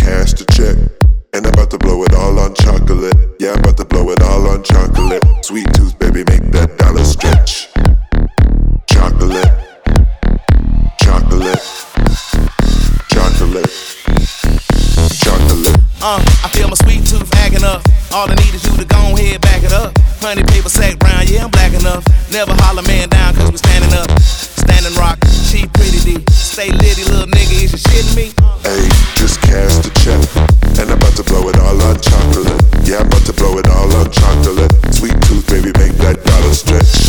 cash to check. And I'm about to blow it all on chocolate. Yeah, I'm about to blow it all on chocolate. Sweet tooth, baby, make that dollar stretch. Chocolate, chocolate, chocolate, chocolate. I feel my sweet tooth acting up. All I need is you to go ahead, back it up. Honey paper sack brown, yeah, I'm black enough. Never holler man down, cause we standing up. Standing rock, she pretty D. Stay litty, little nigga, is you shitting me? Hey, just cash the check. And I'm about to blow it all on chocolate. Yeah, I'm about to blow it all on chocolate. Sweet tooth, baby, make that dollar stretch.